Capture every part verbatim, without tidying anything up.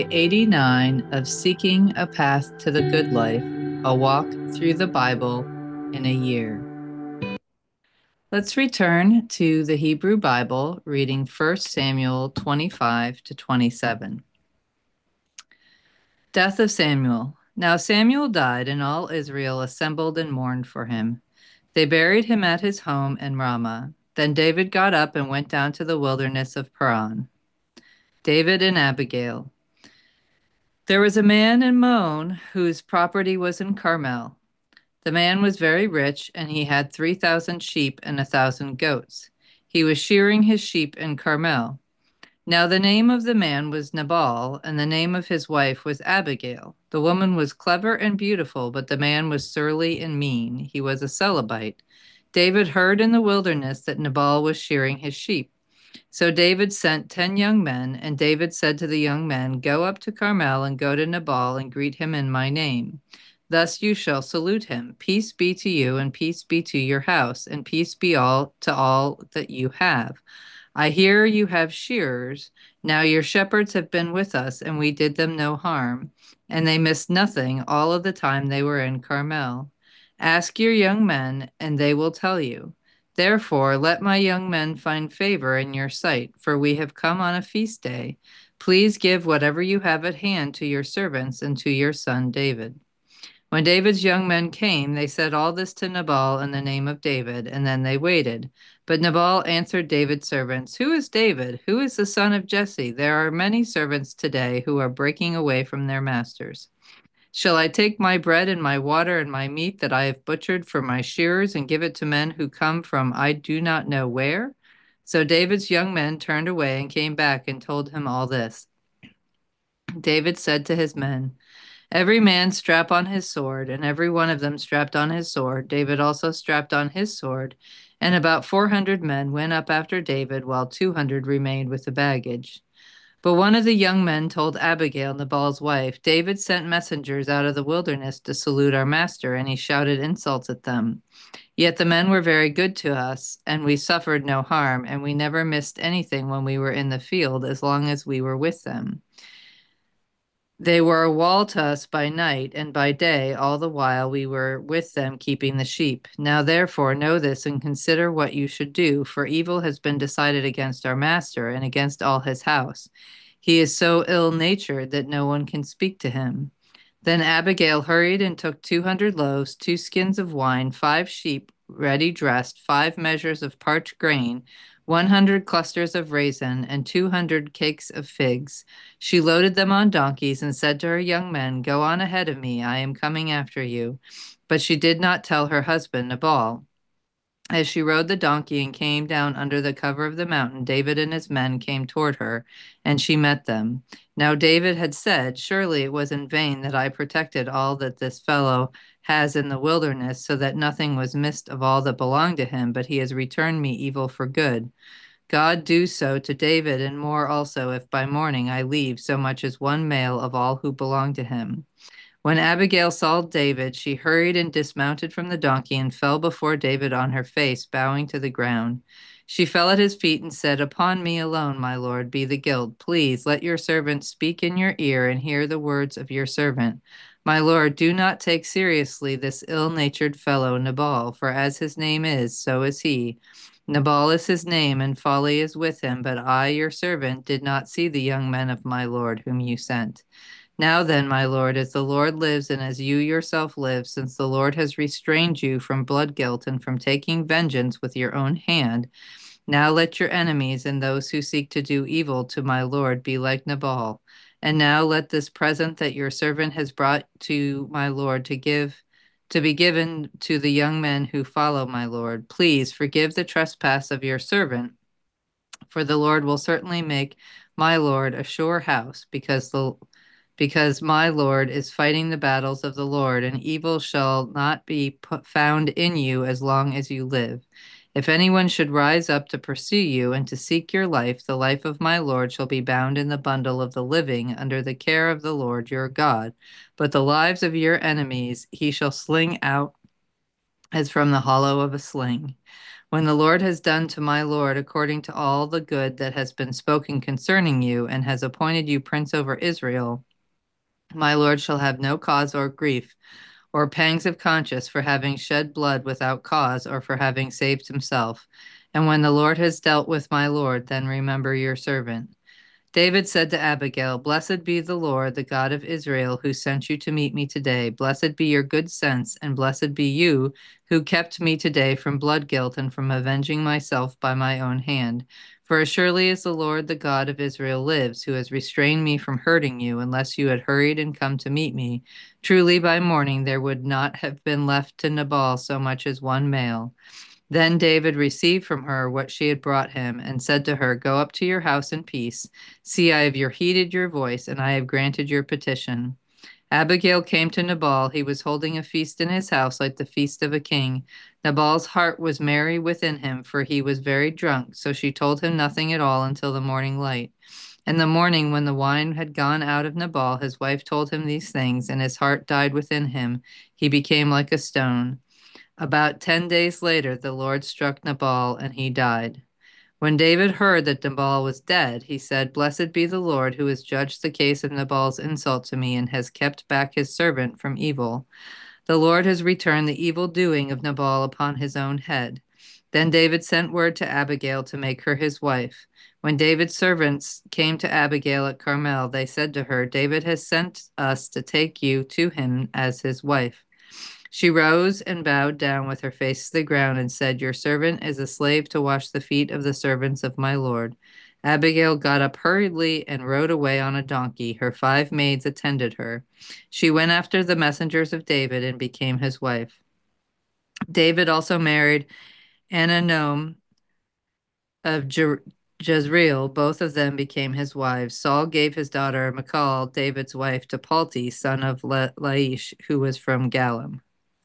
eighty-nine of Seeking a Path to the Good Life, a walk through the Bible in a year. Let's return to the Hebrew Bible, reading First Samuel twenty-five to twenty-seven. Death of Samuel. Now Samuel died, and all Israel assembled and mourned for him. They buried him at his home in Ramah. Then David got up and went down to the wilderness of Paran. David and Abigail. There was a man in Maon whose property was in Carmel. The man was very rich, and he had three thousand sheep and a thousand goats. He was shearing his sheep in Carmel. Now the name of the man was Nabal, and the name of his wife was Abigail. The woman was clever and beautiful, but the man was surly and mean. He was a Calebite. David heard in the wilderness that Nabal was shearing his sheep. So David sent ten young men, and David said to the young men, "Go up to Carmel and go to Nabal and greet him in my name. Thus you shall salute him. Peace be to you, and peace be to your house, and peace be all to all that you have. I hear you have shearers. Now your shepherds have been with us, and we did them no harm, and they missed nothing all of the time they were in Carmel. Ask your young men, and they will tell you. Therefore, let my young men find favor in your sight, for we have come on a feast day. Please give whatever you have at hand to your servants and to your son David." When David's young men came, they said all this to Nabal in the name of David, and then they waited. But Nabal answered David's servants, "Who is David? Who is the son of Jesse? There are many servants today who are breaking away from their masters. Shall I take my bread and my water and my meat that I have butchered for my shearers and give it to men who come from I do not know where?" So David's young men turned away and came back and told him all this. David said to his men, "Every man strap on his sword," and every one of them strapped on his sword. David also strapped on his sword, and about four hundred men went up after David, while two hundred remained with the baggage. But one of the young men told Abigail, Nabal's wife, "David sent messengers out of the wilderness to salute our master, and he shouted insults at them. Yet the men were very good to us, and we suffered no harm, and we never missed anything when we were in the field as long as we were with them. They were a wall to us by night and by day, all the while we were with them keeping the sheep. Now therefore know this and consider what you should do, for evil has been decided against our master and against all his house. He is so ill-natured that no one can speak to him." Then Abigail hurried and took two hundred loaves, two skins of wine, five sheep ready dressed, five measures of parched grain, one hundred clusters of raisin, and two hundred cakes of figs. She loaded them on donkeys and said to her young men, "Go on ahead of me, I am coming after you." But she did not tell her husband Nabal. As she rode the donkey and came down under the cover of the mountain, David and his men came toward her, and she met them. Now David had said, "Surely it was in vain that I protected all that this fellow has in the wilderness, so that nothing was missed of all that belonged to him, but he has returned me evil for good. God do so to David, and more also, if by morning I leave so much as one male of all who belong to him." When Abigail saw David, she hurried and dismounted from the donkey and fell before David on her face, bowing to the ground. She fell at his feet and said, "Upon me alone, my lord, be the guilt. Please let your servant speak in your ear and hear the words of your servant. My lord, do not take seriously this ill-natured fellow Nabal, for as his name is, so is he. Nabal is his name, and folly is with him, but I, your servant, did not see the young men of my lord whom you sent. Now then, my lord, as the Lord lives and as you yourself live, since the Lord has restrained you from blood guilt and from taking vengeance with your own hand, now let your enemies and those who seek to do evil to my lord be like Nabal. And now let this present that your servant has brought to my lord to give to be given to the young men who follow my lord. Please forgive the trespass of your servant, for the Lord will certainly make my lord a sure house, because the because my Lord is fighting the battles of the Lord, and evil shall not be put, found in you as long as you live. If anyone should rise up to pursue you and to seek your life, the life of my Lord shall be bound in the bundle of the living under the care of the Lord your God. But the lives of your enemies he shall sling out as from the hollow of a sling. When the Lord has done to my Lord according to all the good that has been spoken concerning you, and has appointed you prince over Israel, my Lord shall have no cause or grief, or pangs of conscience for having shed blood without cause, or for having saved himself. And when the Lord has dealt with my Lord, then remember your servant. David said to Abigail, Blessed be the Lord, the God of Israel, who sent you to meet me today. Blessed be your good sense, and blessed be you, who kept me today from blood guilt and from avenging myself by my own hand. For as surely as the Lord, the God of Israel, lives, who has restrained me from hurting you, unless you had hurried and come to meet me, truly by morning there would not have been left to Nabal so much as one male. Then David received from her what she had brought him, and said to her, Go up to your house in peace. See, I have heeded your voice, and I have granted your petition. Abigail came to Nabal. He was holding a feast in his house like the feast of a king. Nabal's heart was merry within him, for he was very drunk, so she told him nothing at all until the morning light. In the morning, when the wine had gone out of Nabal, his wife told him these things, and his heart died within him. He became like a stone. About ten days later, the Lord struck Nabal, and he died. When David heard that Nabal was dead, he said, Blessed be the Lord, who has judged the case of Nabal's insult to me, and has kept back his servant from evil. The Lord has returned the evil doing of Nabal upon his own head. Then David sent word to Abigail to make her his wife. When David's servants came to Abigail at Carmel, they said to her, David has sent us to take you to him as his wife. She rose and bowed down with her face to the ground and said, Your servant is a slave to wash the feet of the servants of my Lord. Abigail got up hurriedly and rode away on a donkey. Her five maids attended her. She went after the messengers of David and became his wife. David also married Ananom of Je- Jezreel. Both of them became his wives. Saul gave his daughter Michal, David's wife, to Palti, son of La- Laish, who was from Galim.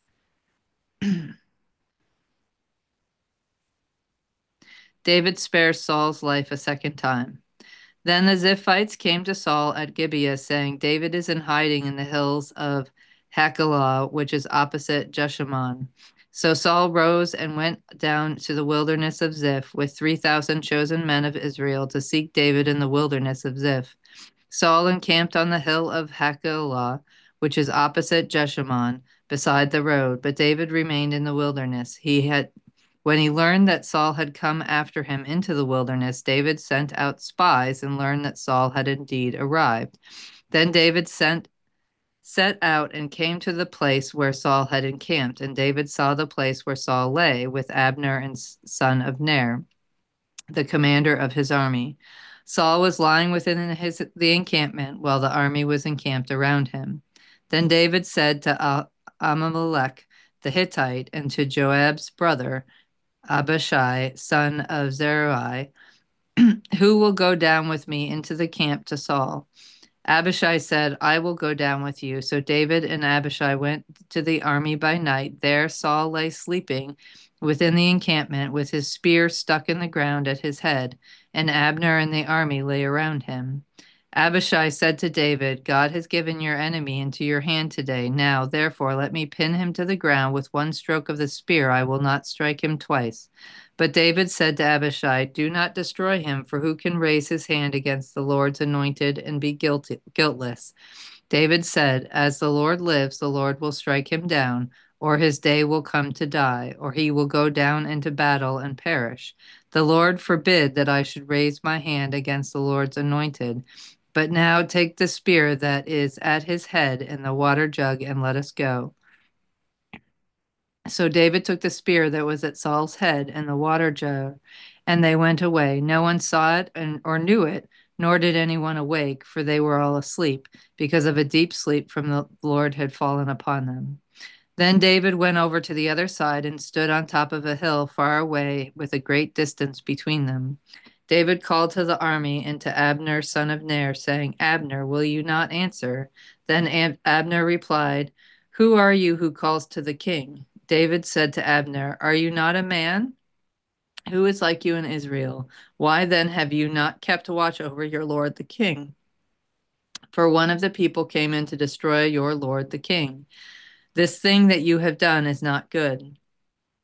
David spares Saul's life a second time. Then the Ziphites came to Saul at Gibeah, saying, David is in hiding in the hills of Hachilah, which is opposite Jeshimon. So Saul rose and went down to the wilderness of Ziph with three thousand chosen men of Israel to seek David in the wilderness of Ziph. Saul encamped on the hill of Hachilah, which is opposite Jeshimon, beside the road, but David remained in the wilderness. He had When he learned that Saul had come after him into the wilderness, David sent out spies and learned that Saul had indeed arrived. Then David sent set out and came to the place where Saul had encamped, and David saw the place where Saul lay with Abner and son of Ner, the commander of his army. Saul was lying within his the encampment while the army was encamped around him. Then David said to Ah- Ahimelech the Hittite and to Joab's brother Abishai, son of Zeruiah, who will go down with me into the camp to Saul? Abishai said, I will go down with you. So David and Abishai went to the army by night. There Saul lay sleeping within the encampment with his spear stuck in the ground at his head, and Abner and the army lay around him. Abishai said to David, God has given your enemy into your hand today. Now, therefore, let me pin him to the ground with one stroke of the spear. I will not strike him twice. But David said to Abishai, Do not destroy him, for who can raise his hand against the Lord's anointed and be guilty, guiltless? David said, As the Lord lives, the Lord will strike him down, or his day will come to die, or he will go down into battle and perish. The Lord forbid that I should raise my hand against the Lord's anointed. But now take the spear that is at his head and the water jug, and let us go. So David took the spear that was at Saul's head and the water jar, and they went away. No one saw it and, or knew it, nor did anyone awake, for they were all asleep, because of a deep sleep from the Lord had fallen upon them. Then David went over to the other side and stood on top of a hill far away with a great distance between them. David called to the army and to Abner, son of Ner, saying, Abner, will you not answer? Then Ab- Abner replied, Who are you who calls to the king? David said to Abner, Are you not a man? Who is like you in Israel? Why then have you not kept watch over your lord the king? For one of the people came in to destroy your lord the king. This thing that you have done is not good.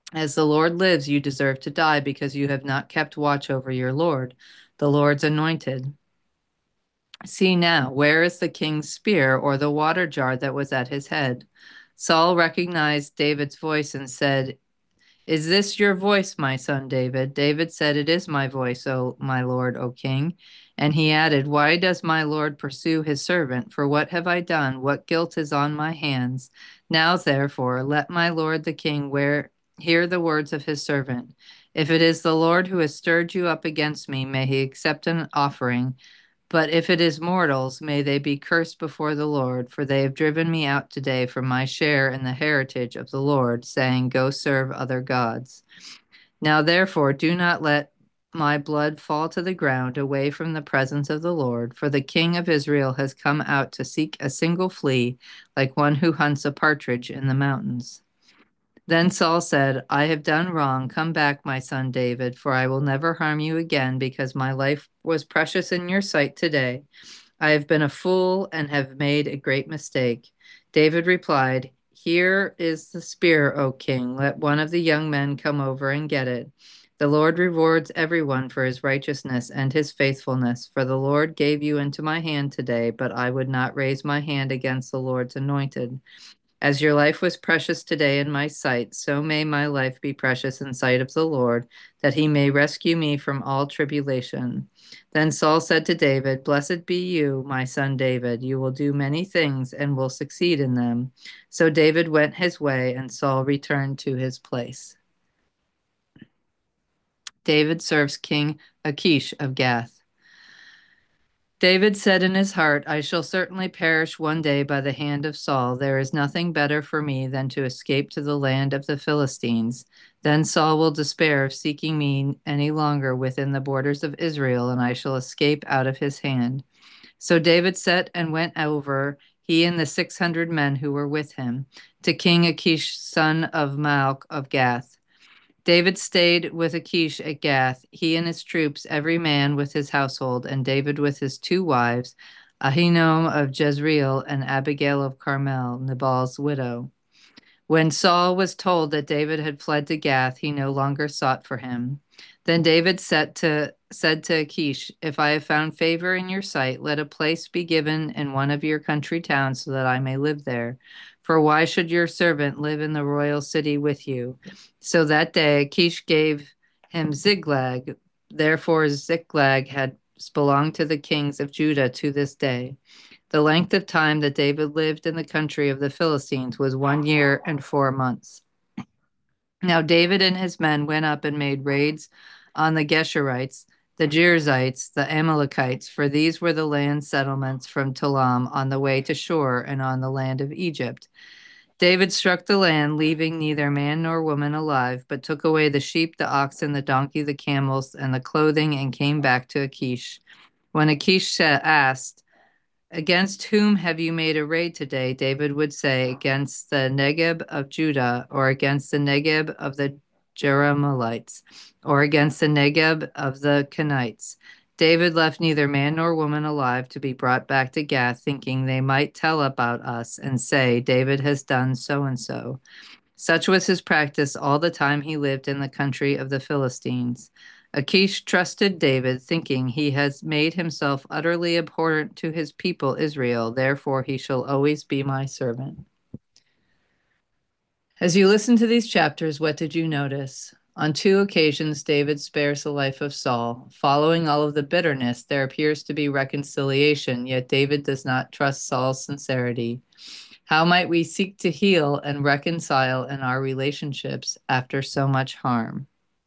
As the Lord lives, you deserve to die because you have not kept watch over your Lord, the Lord's anointed. See now, where is the king's spear or the water jar that was at his head?" Saul recognized David's voice and said, "Is this your voice, my son David?" David said, "It is my voice, O my lord, O king." And he added, "Why does my lord pursue his servant? For what have I done? What guilt is on my hands? Now, therefore, let my lord the king wear, hear the words of his servant. If it is the Lord who has stirred you up against me, may he accept an offering. But if it is mortals, may they be cursed before the Lord, for they have driven me out today from my share in the heritage of the Lord, saying, 'Go serve other gods.' Now therefore do not let my blood fall to the ground away from the presence of the Lord, for the king of Israel has come out to seek a single flea, like one who hunts a partridge in the mountains." Then Saul said, "I have done wrong. Come back, my son David, for I will never harm you again, because my life was precious in your sight today. I have been a fool and have made a great mistake." David replied, "Here is the spear, O king. Let one of the young men come over and get it. The Lord rewards everyone for his righteousness and his faithfulness, for the Lord gave you into my hand today, but I would not raise my hand against the Lord's anointed. As your life was precious today in my sight, so may my life be precious in sight of the Lord, that he may rescue me from all tribulation." Then Saul said to David, "Blessed be you, my son David. You will do many things and will succeed in them." So David went his way, and Saul returned to his place. David serves King Achish of Gath. David said in his heart, "I shall certainly perish one day by the hand of Saul. There is nothing better for me than to escape to the land of the Philistines. Then Saul will despair of seeking me any longer within the borders of Israel, and I shall escape out of his hand." So David set and went over, he and the six hundred men who were with him, to King Achish, son of Maoch of Gath. David stayed with Achish at Gath, he and his troops, every man with his household, and David with his two wives, Ahinoam of Jezreel and Abigail of Carmel, Nabal's widow. When Saul was told that David had fled to Gath, he no longer sought for him. Then David said to, said to Achish, "If I have found favor in your sight, let a place be given in one of your country towns so that I may live there. For why should your servant live in the royal city with you?" So that day Achish gave him Ziklag. Therefore Ziklag had belonged to the kings of Judah to this day. The length of time that David lived in the country of the Philistines was one year and four months. Now David and his men went up and made raids on the Geshurites, the Jerizzites, the Amalekites, for these were the land settlements from Tolam on the way to Shur and on the land of Egypt. David struck the land, leaving neither man nor woman alive, but took away the sheep, the oxen, the donkey, the camels, and the clothing, and came back to Achish. When Achish asked, "Against whom have you made a raid today?" David would say, "Against the Negeb of Judah, or against the Negeb of the Jerahmeelites, or against the Negeb of the Kenites." David left neither man nor woman alive to be brought back to Gath, thinking they might tell about us and say, "David has done so and so." Such was his practice all the time he lived in the country of the Philistines. Achish trusted David, thinking, "He has made himself utterly abhorrent to his people Israel, therefore he shall always be my servant." As you listen to these chapters, what did you notice? On two occasions, David spares the life of Saul. Following all of the bitterness, there appears to be reconciliation, yet David does not trust Saul's sincerity. How might we seek to heal and reconcile in our relationships after so much harm?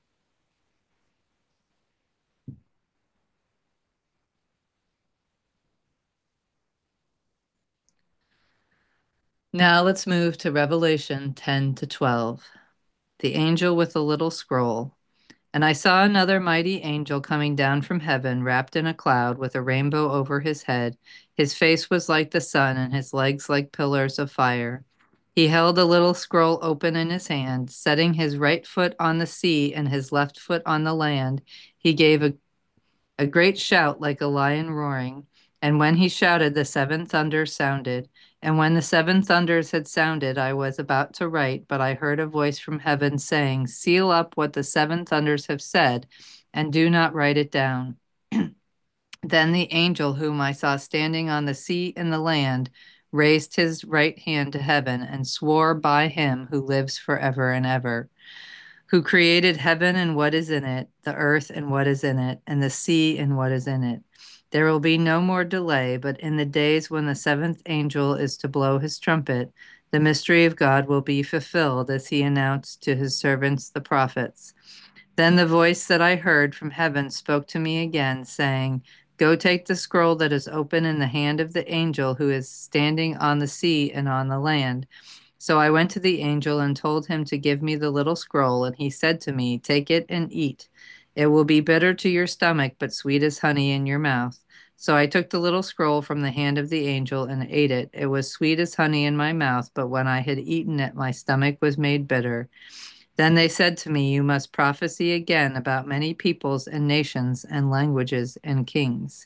Now let's move to Revelation ten to twelve. The angel with the little scroll. And I saw another mighty angel coming down from heaven, wrapped in a cloud, with a rainbow over his head. His face was like the sun, and his legs like pillars of fire. He held a little scroll open in his hand. Setting his right foot on the sea and his left foot on the land, he gave a, a great shout like a lion roaring. And when he shouted, the seven thunders sounded, And when the seven thunders had sounded, I was about to write, but I heard a voice from heaven saying, "Seal up what the seven thunders have said, and do not write it down." Then the angel whom I saw standing on the sea and the land raised his right hand to heaven and swore by him who lives forever and ever, who created heaven and what is in it, the earth and what is in it, and the sea and what is in it. There will be no more delay, but in the days when the seventh angel is to blow his trumpet, the mystery of God will be fulfilled, as he announced to his servants the prophets. Then the voice that I heard from heaven spoke to me again, saying, "Go take the scroll that is open in the hand of the angel who is standing on the sea and on the land." So I went to the angel and told him to give me the little scroll, and he said to me, "Take it and eat. It will be bitter to your stomach, but sweet as honey in your mouth." So I took the little scroll from the hand of the angel and ate it. It was sweet as honey in my mouth, but when I had eaten it, my stomach was made bitter. Then they said to me, "You must prophesy again about many peoples and nations and languages and kings."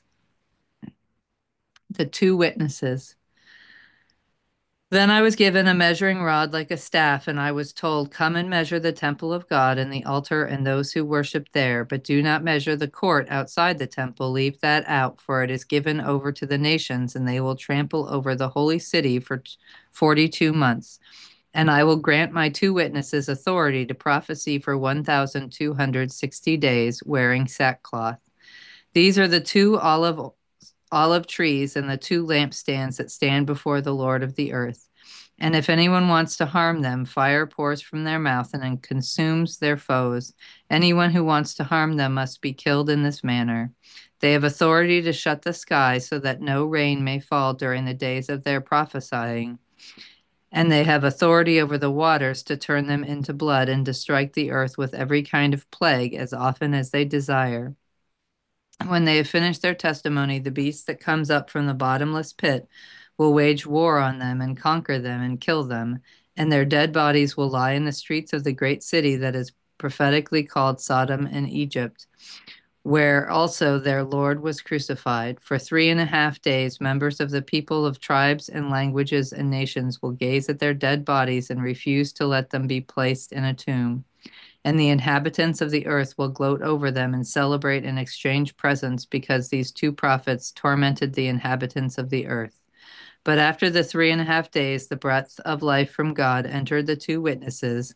The two witnesses. Then I was given a measuring rod like a staff, and I was told, "Come and measure the temple of God and the altar and those who worship there, but do not measure the court outside the temple. Leave that out, for it is given over to the nations, and they will trample over the holy city for forty-two months. And I will grant my two witnesses authority to prophesy for one thousand two hundred sixty days, wearing sackcloth. These are the two olive olive trees and the two lampstands that stand before the Lord of the earth. And if anyone wants to harm them, fire pours from their mouth and consumes their foes. Anyone who wants to harm them must be killed in this manner. They have authority to shut the sky so that no rain may fall during the days of their prophesying. And they have authority over the waters to turn them into blood and to strike the earth with every kind of plague as often as they desire. When they have finished their testimony, the beast that comes up from the bottomless pit will wage war on them and conquer them and kill them, and their dead bodies will lie in the streets of the great city that is prophetically called Sodom and Egypt, where also their Lord was crucified. For three and a half days, members of the people of tribes and languages and nations will gaze at their dead bodies and refuse to let them be placed in a tomb. And the inhabitants of the earth will gloat over them and celebrate and exchange presents because these two prophets tormented the inhabitants of the earth. But after the three and a half days, the breath of life from God entered the two witnesses,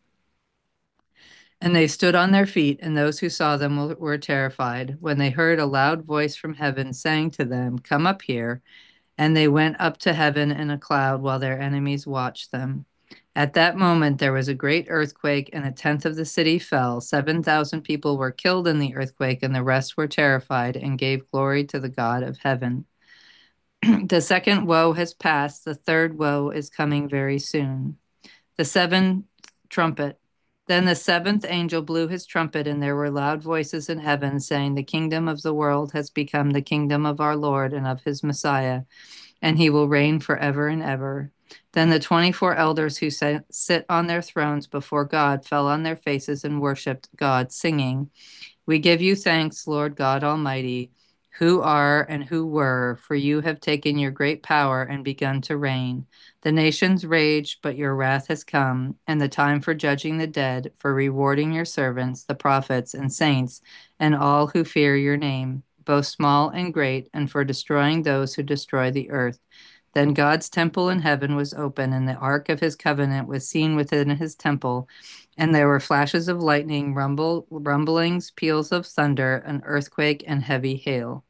and they stood on their feet, and those who saw them were terrified when they heard a loud voice from heaven saying to them, "Come up here." And they went up to heaven in a cloud while their enemies watched them. At that moment, there was a great earthquake, and a tenth of the city fell. seven thousand people were killed in the earthquake, and the rest were terrified and gave glory to the God of heaven. The second woe has passed. The third woe is coming very soon. The seventh trumpet. Then the seventh angel blew his trumpet, and there were loud voices in heaven saying, "The kingdom of the world has become the kingdom of our Lord and of his Messiah, and he will reign forever and ever." Then the twenty-four elders who sit on their thrones before God fell on their faces and worshiped God, singing, "We give you thanks, Lord God Almighty, who are and who were, for you have taken your great power and begun to reign. The nations raged, but your wrath has come, and the time for judging the dead, for rewarding your servants, the prophets and saints, and all who fear your name, both small and great, and for destroying those who destroy the earth." Then God's temple in heaven was open, and the ark of his covenant was seen within his temple. And there were flashes of lightning, rumble, rumblings, peals of thunder, an earthquake, and heavy hail.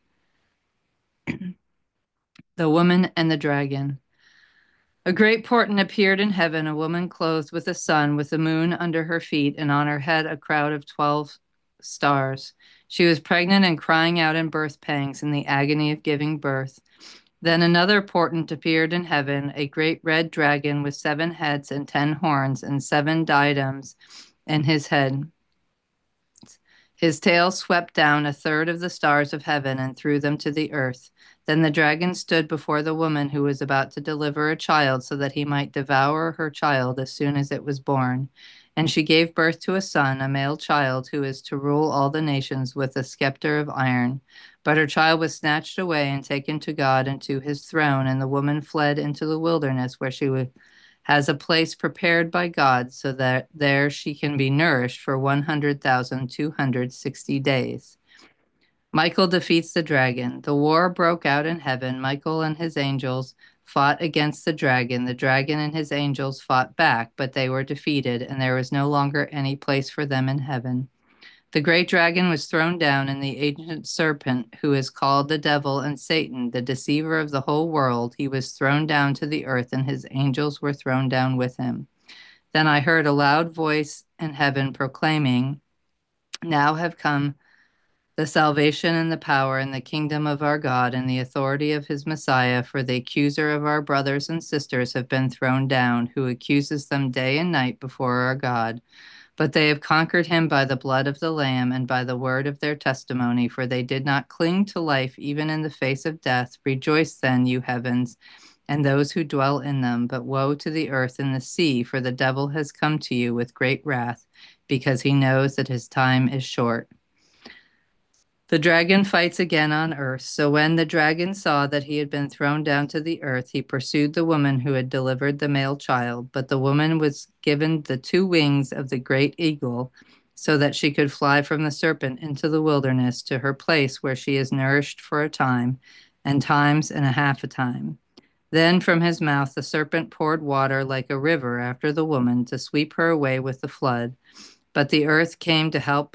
The woman and the dragon. A great portent appeared in heaven, a woman clothed with the sun, with the moon under her feet, and on her head a crown of twelve stars. She was pregnant and crying out in birth pangs in the agony of giving birth. Then another portent appeared in heaven, a great red dragon with seven heads and ten horns and seven diadems in his head. His tail swept down a third of the stars of heaven and threw them to the earth. Then the dragon stood before the woman who was about to deliver a child so that he might devour her child as soon as it was born. And she gave birth to a son, a male child, who is to rule all the nations with a scepter of iron. But her child was snatched away and taken to God and to his throne, and the woman fled into the wilderness where she was has a place prepared by God so that there she can be nourished for one hundred thousand two hundred sixty days. Michael defeats the dragon. The war broke out in heaven. Michael and his angels fought against the dragon. The dragon and his angels fought back, but they were defeated, and there was no longer any place for them in heaven. The great dragon was thrown down, and the ancient serpent, who is called the devil and Satan, the deceiver of the whole world, he was thrown down to the earth, and his angels were thrown down with him. Then I heard a loud voice in heaven proclaiming, "Now have come the salvation and the power and the kingdom of our God and the authority of his Messiah, for the accuser of our brothers and sisters have been thrown down, who accuses them day and night before our God. But they have conquered him by the blood of the Lamb and by the word of their testimony, for they did not cling to life even in the face of death. Rejoice then, you heavens, and those who dwell in them. But woe to the earth and the sea, for the devil has come to you with great wrath, because he knows that his time is short." The dragon fights again on earth. So when the dragon saw that he had been thrown down to the earth, he pursued the woman who had delivered the male child. But the woman was given the two wings of the great eagle so that she could fly from the serpent into the wilderness to her place where she is nourished for a time and times and a half a time. Then from his mouth the serpent poured water like a river after the woman to sweep her away with the flood. But the earth came to help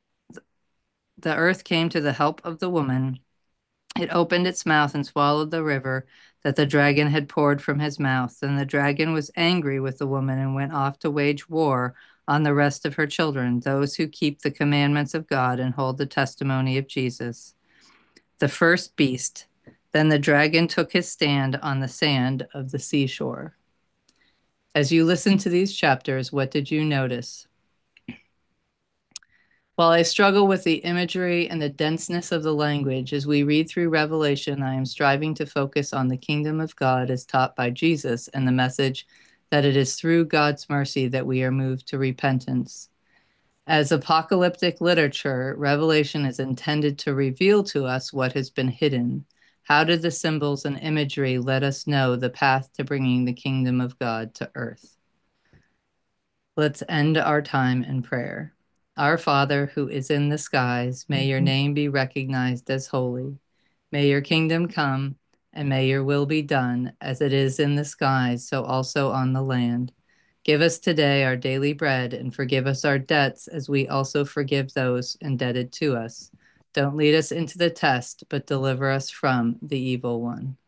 The earth came to the help of the woman. It opened its mouth and swallowed the river that the dragon had poured from his mouth. Then the dragon was angry with the woman and went off to wage war on the rest of her children, those who keep the commandments of God and hold the testimony of Jesus. The first beast. Then the dragon took his stand on the sand of the seashore. As you listen to these chapters, what did you notice? While I struggle with the imagery and the denseness of the language as we read through Revelation, I am striving to focus on the kingdom of God as taught by Jesus and the message that it is through God's mercy that we are moved to repentance. As apocalyptic literature, Revelation is intended to reveal to us what has been hidden. How did the symbols and imagery let us know the path to bringing the kingdom of God to earth? Let's end our time in prayer. Our Father, who is in the skies, may your name be recognized as holy. May your kingdom come, and may your will be done, as it is in the skies, so also on the land. Give us today our daily bread, and forgive us our debts, as we also forgive those indebted to us. Don't lead us into the test, but deliver us from the evil one.